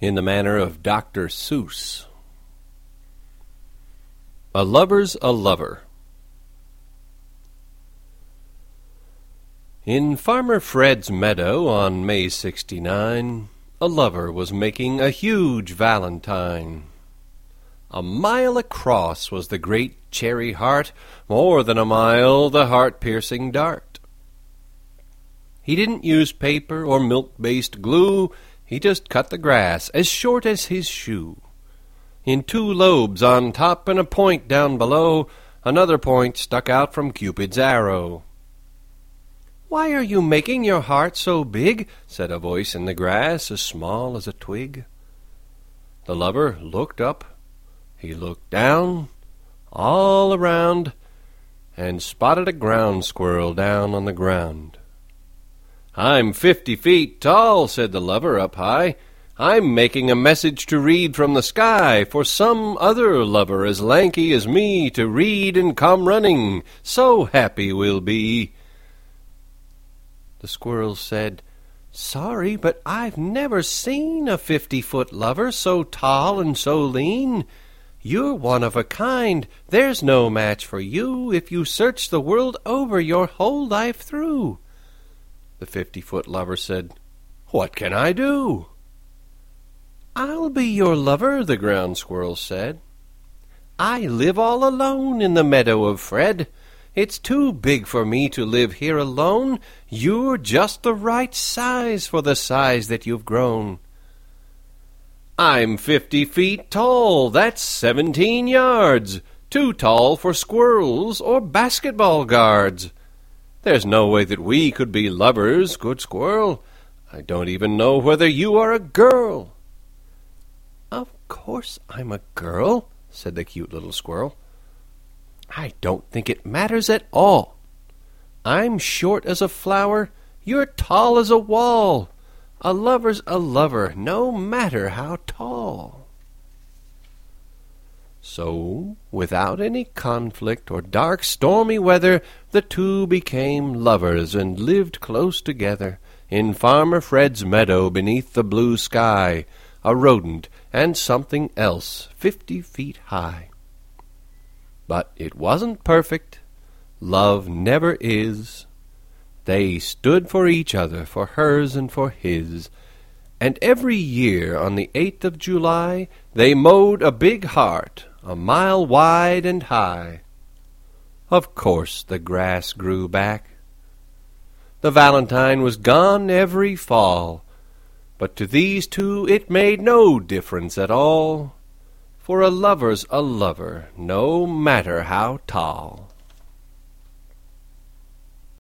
in the manner of Dr. Seuss. A Lover's a Lover. In Farmer Fred's meadow on May 69, a lover was making a huge valentine. A mile across was the great cherry heart, more than a mile the heart-piercing dart. He didn't use paper or milk-based glue, he just cut the grass as short as his shoe. In 2 lobes on top and a point down below, another point stuck out from Cupid's arrow. "Why are you making your heart so big?" said a voice in the grass, as small as a twig. The lover looked up, he looked down, all around, and spotted a ground squirrel down on the ground. "I'm 50 feet tall," said the lover up high. "I'm making a message to read from the sky for some other lover as lanky as me to read and come running. So happy we'll be." The squirrel said, "Sorry, but I've never seen a 50-foot lover so tall and so lean. You're one of a kind. There's no match for you if you search the world over your whole life through." The 50-foot lover said, "What can I do?" "I'll be your lover," the ground squirrel said. "I live all alone in the meadow of Fred. It's too big for me to live here alone. You're just the right size for the size that you've grown." "I'm 50 feet tall, that's 17 yards, too tall for squirrels or basketball guards. There's no way that we could be lovers, good squirrel. I don't even know whether you are a girl." "Of course I'm a girl," said the cute little squirrel. "I don't think it matters at all. I'm short as a flower, you're tall as a wall. A lover's a lover, no matter how tall." So, without any conflict or dark stormy weather, the two became lovers and lived close together in Farmer Fred's meadow beneath the blue sky, a rodent and something else 50 feet high. But it wasn't perfect. Love never is. They stood for each other, for hers and for his. And every year on the 8th of July, they mowed a big heart, a mile wide and high. Of course the grass grew back. The valentine was gone every fall, but to these two it made no difference at all. For a lover's a lover, no matter how tall.